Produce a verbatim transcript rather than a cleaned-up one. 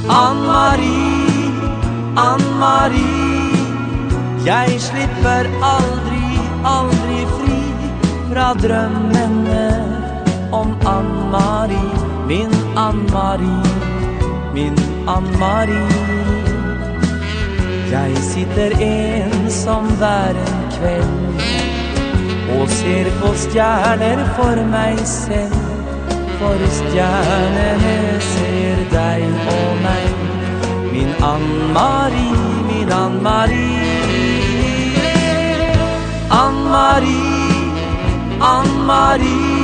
Ann-Marie, Ann-Marie, jeg slipper aldri, aldri fri fra drømmene om Ann-Marie, min Ann-Marie, min Ann-Marie. Jeg sitter ensom hver en kveld og ser på stjerner for meg selv, for stjernene ser deg og meg, min Ann-Marie, min Ann-Marie. Ann-Marie, Ann-Marie,